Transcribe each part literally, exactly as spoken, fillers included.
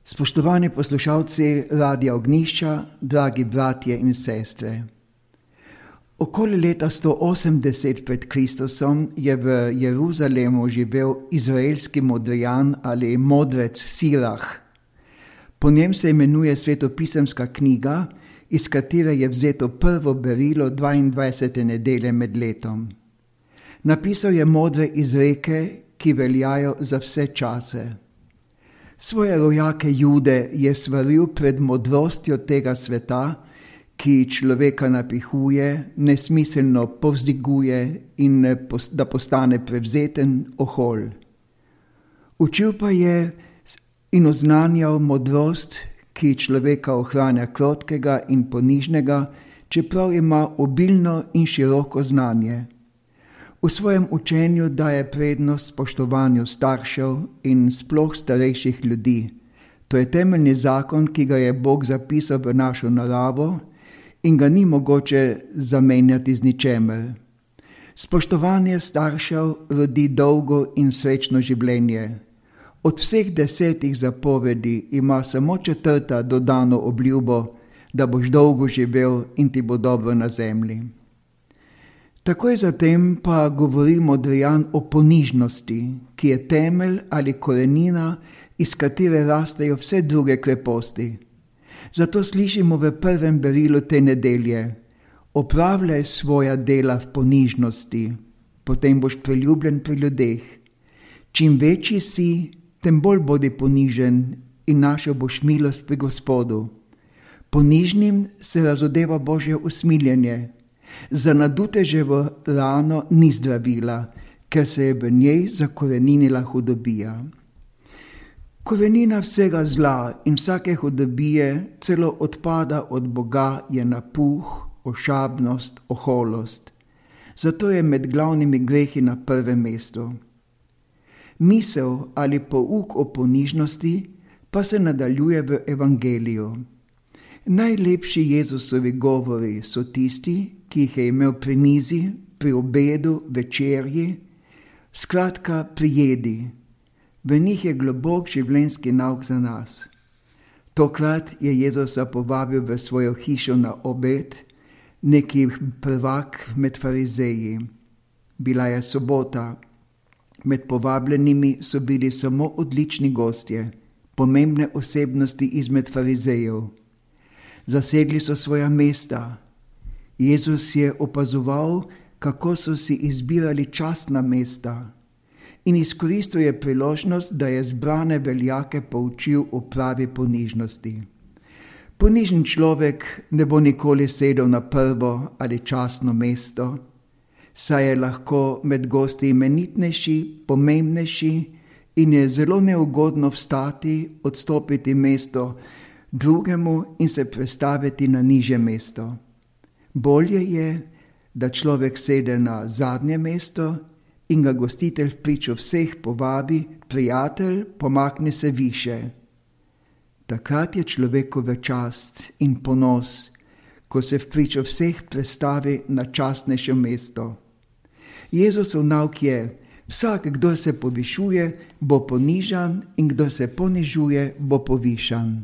Spoštovani poslušalci Radia Ognjišča, dragi bratje in sestre. Okoli leta sto osemdeset pred Kristusom je v Jeruzalemu živel izraelski modrijan ali modrec Sirah. Po njem se imenuje svetopisemska knjiga, iz katere je vzeto prvo berilo dvaindvajsete nedelje med letom. Napisal je modre izreke, ki veljajo za vse čase. Svoje rojake Jude je svaril pred modrostjo tega sveta, ki človeka napihuje, nesmiselno povzdiguje in da postane prevzeten ohol. Učil pa je in oznanjal modrost, ki človeka ohranja krotkega in ponižnega, čeprav ima obilno in široko znanje. V svojem učenju daje prednost spoštovanju staršev in sploh starejših ljudi. To je temeljni zakon, ki ga je Bog zapisal v našo naravo in ga ni mogoče zamenjati z ničemer. Spoštovanje staršev rodi dolgo in srečno življenje. Od vseh desetih zapovedi ima samo četrta dodano obljubo, da boš dolgo živel in ti bo dobro na zemlji. Takoj zatem pa govori modrijan o ponižnosti, ki je temelj ali korenina, iz katere rastejo vse druge kreposti. Zato slišimo v prvem berilu te nedelje: opravljaj svoja dela v ponižnosti, potem boš priljubljen pri ljudeh. Čim večji si, tem bolj bodi ponižen in našel boš milost pri Gospodu. Ponižnim se razodeva Božje usmiljenje. Za naduteževo rano ni zdravila, ker se je v njej zakoreninila hudobija. Korenina vsega zla in vsake hudobije, celo odpada od Boga, je napuh, ošabnost, oholost. Zato je med glavnimi grehi na prvem mestu. Misel ali pouk o ponižnosti pa se nadaljuje v evangeliju. Najlepši Jezusovi govori so tisti, ki jih je imel pri mizi, pri obedu, večerji, skratka pri jedi. V njih je globok življenjski nauk za nas. Tokrat je Jezusa povabil v svojo hišo na obed neki prvak med farizeji. Bila je sobota. Med povabljenimi so bili samo odlični gostje, pomembne osebnosti izmed farizejev. Zasedli so svoja mesta. Jezus je opazoval, kako so si izbirali častna mesta, in izkoristil je priložnost, da je zbrane veljake poučil o pravi ponižnosti. Ponižen človek ne bo nikoli sedel na prvo ali častno mesto, saj je lahko med gosti imenitnejši, pomembnejši in je zelo neugodno vstati, odstopiti mesto drugemu in se prestaviti na nižje mesto. Bolje je, da človek sede na zadnje mesto in ga gostitelj vpričo vseh povabi: prijatelj, pomakni se više. Takrat je človekova čast in ponos, ko se vpričo vseh prestavi na častnejše mesto. Jezusov nauk je: vsak, kdo se povišuje, bo ponižan, in kdo se ponižuje, bo povišan.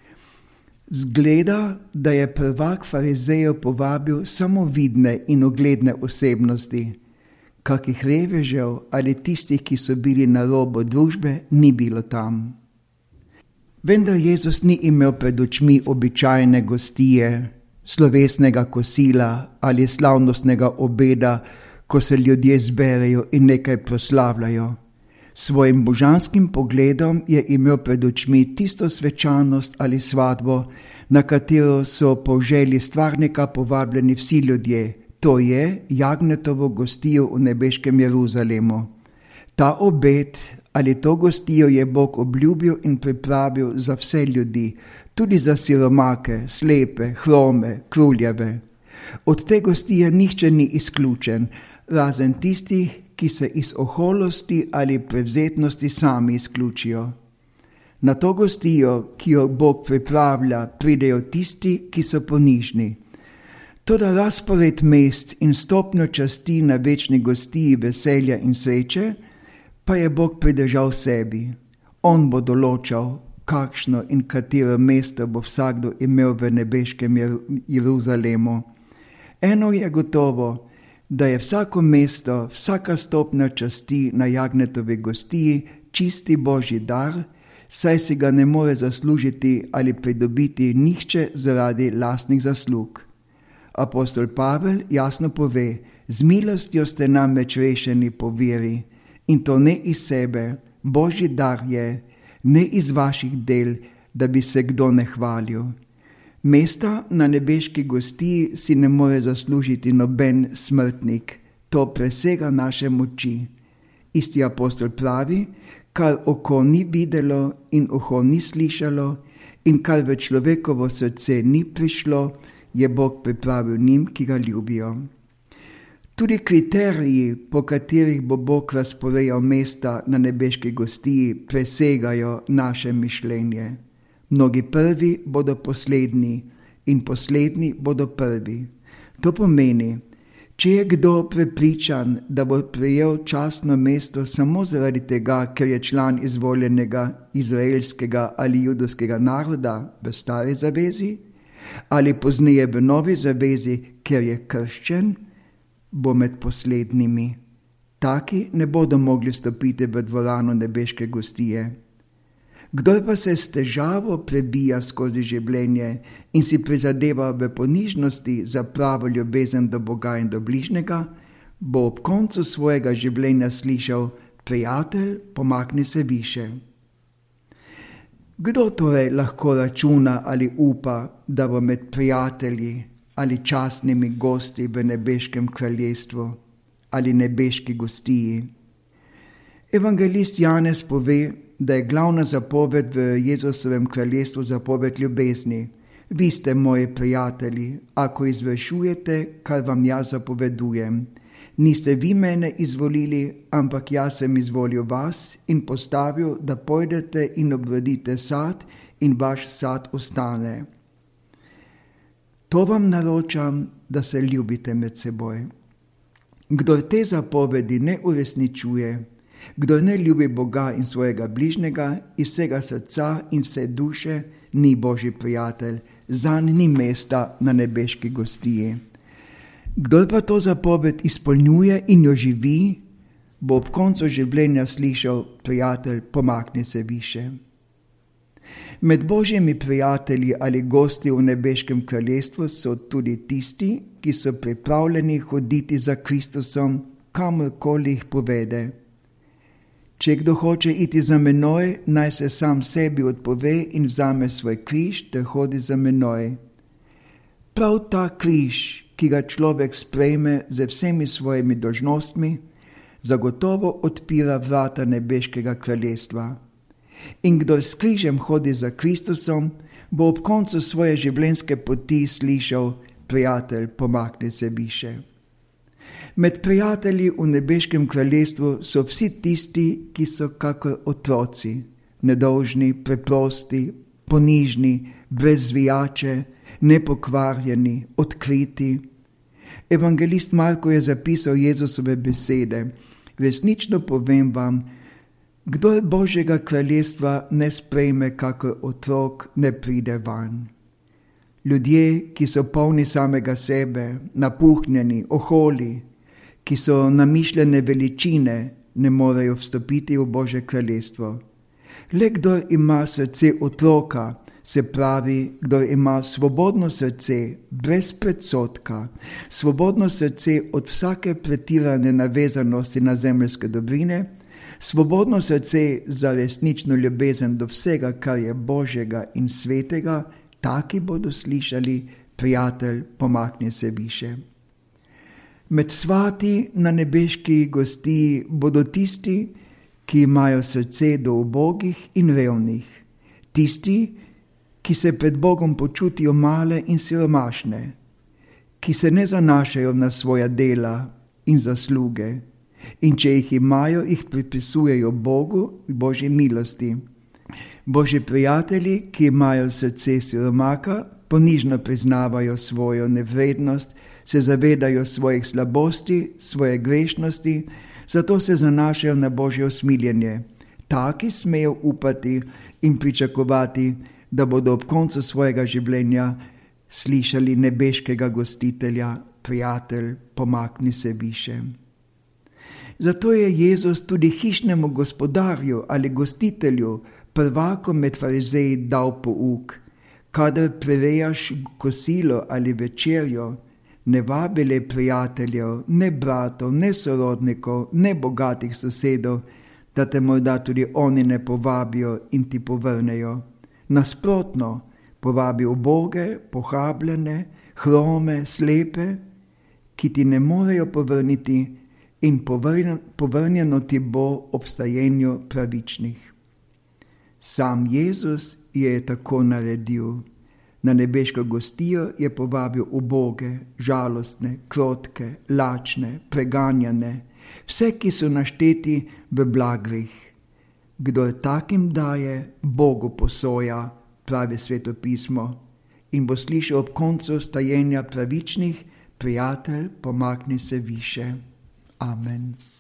Zgleda, da je prvak farizejev povabil samo vidne in ugledne osebnosti, kakih revežev ali tistih, ki so bili na robu družbe, ni bilo tam. Vendar Jezus ni imel pred očmi običajne gostije, slovesnega kosila ali slavnostnega obeda, ko se ljudje zberejo in nekaj proslavljajo. Svojim božanskim pogledom je imel pred očmi tisto svečanost ali svatbo, na katero so po želji stvarnika povabljeni vsi ljudje, to je jagnjetovo gostijo v nebeškem Jeruzalemu. Ta obed ali to gostijo je Bog obljubil in pripravil za vse ljudi, tudi za siromake, slepe, hrome, kruljave. Od te gostije nihče ni izključen, razen tistih, ki se iz oholosti ali prevzetnosti sami izključijo. Na to gostijo, ki jo Bog pripravlja, pridejo tisti, ki so ponižni. Toda razpored mest in stopnjo časti na večni gostiji veselja in sreče pa je Bog pridržal sebi. On bo določal, kakšno in katero mesto bo vsakdo imel v nebeškem Jeruzalemu. Eno je gotovo, da je vsako mesto, vsaka stopnja časti na Jagnjetovi gostiji čisti Božji dar, saj si ga ne more zaslužiti ali pridobiti nihče zaradi lastnih zaslug. Apostol Pavel jasno pove, z milostjo ste namreč rešeni po veri, in to ne iz sebe, Božji dar je, ne iz vaših del, da bi se kdo ne hvalil. Mesta na nebeški gostiji si ne more zaslužiti noben smrtnik, to presega naše moči. Isti apostol pravi, kar oko ni videlo in uho ni slišalo in kar v človekovo srce ni prišlo, je Bog pripravil njim, ki ga ljubijo. Tudi kriteriji, po katerih bo Bog razporejal mesta na nebeški gostiji, presegajo naše mišljenje. Mnogi prvi bodo poslednji in poslednji bodo prvi. To pomeni, če je kdo prepričan, da bo prejel častno mesto samo zaradi tega, ker je član izvoljenega izraelskega ali judovskega naroda v stari zavezi, ali pozneje v novi zavezi, ker je krščen, bo med poslednjimi. Taki ne bodo mogli stopiti v dvorano nebeške gostije. Kdor pa se s težavo prebija skozi življenje in si prizadeva v ponižnosti za pravo ljubezen do Boga in do bližnjega, bo ob koncu svojega življenja slišal: prijatelj, pomakni se više. Kdo torej lahko računa ali upa, da bo med prijatelji ali častnimi gosti v nebeškem kraljestvu ali nebeški gostiji? Evangelist Janez pove, da je glavna zapoved v Jezusovem kraljestvu zapoved ljubezni. Vi ste moji prijatelji, ako izvršujete, kar vam jaz zapovedujem. Niste vi mene izvolili, ampak jaz sem izvolil vas in postavil, da pojdete in obrodite sad in vaš sad ostane. To vam naročam, da se ljubite med seboj. Kdor te zapovedi ne uresničuje, kdor ne ljubi Boga in svojega bližnjega iz vsega srca in vse duše, ni Božji prijatelj, zanj ni mesta na nebeški gostiji. Kdor pa to zapoved izpolnjuje in jo živi, bo ob koncu življenja slišal: prijatelj, pomakni se više. Med Božjimi prijatelji ali gosti v nebeškem kraljestvu so tudi tisti, ki so pripravljeni hoditi za Kristusom, kamorkoli jih povede. Če kdo hoče iti za menoj, naj se sam sebi odpove in vzame svoj križ ter hodi za menoj. Prav ta križ, ki ga človek sprejme z vsemi svojimi dolžnostmi, zagotovo odpira vrata nebeškega kraljestva. In kdor s križem hodi za Kristusom, bo ob koncu svoje življenjske poti slišal: prijatelj, pomakni se više. Med prijatelji v nebeškem kraljestvu so vsi tisti, ki so kakor otroci, nedolžni, preprosti, ponižni, brez zvijače, nepokvarjeni, odkriti. Evangelist Marko je zapisal Jezusove besede: resnično povem vam, kdor Božjega kraljestva ne sprejme kakor otrok, ne pride van. Ljudje, ki so polni samega sebe, napuhnjeni, oholi, ki so namišljene veličine, ne morejo vstopiti v Božje kraljestvo. Le kdor ima srce otroka, se pravi, kdor ima svobodno srce, brez predsodka, svobodno srce od vsake pretirane navezanosti na zemeljske dobrine, svobodno srce za resnično ljubezen do vsega, kar je Božjega in svetega, taki bodo slišali: prijatelj, pomakni se više. Med svati na nebeški gostiji bodo tisti, ki imajo srce do ubogih in revnih, tisti, ki se pred Bogom počutijo male in siromašne, ki se ne zanašajo na svoja dela in zasluge, in če jih imajo, jih pripisujejo Bogu in Božji milosti. Božji prijatelji, ki imajo srce siromaka, ponižno priznavajo svojo nevrednost, se zavedajo svojih slabosti, svoje grešnosti, zato se zanašajo na Božje usmiljenje. Taki smejo upati in pričakovati, da bodo ob koncu svojega življenja slišali nebeškega gostitelja: prijatelj, pomakni se više. Zato je Jezus tudi hišnemu gospodarju ali gostitelju, prvakom med farizeji, dal pouk: kadar prirejaš kosilo ali večerjo, ne vabi le prijateljev, ne bratov, ne sorodnikov, ne bogatih sosedov, da te morda tudi oni ne povabijo in ti povrnejo. Nasprotno, povabi uboge, pohabljene, hrome, slepe, ki ti ne morejo povrniti, in povrnjeno ti bo ob stajenju pravičnih. Sam Jezus je tako naredil. Na nebeško gostijo je povabil uboge, žalostne, krotke, lačne, preganjane, vse, ki so našteti v blagrih. Kdor takim daje, Bogu posoja, pravi Sveto pismo, in bo slišal ob koncu stajenja pravičnih: prijatelj, pomakni se više. Amen.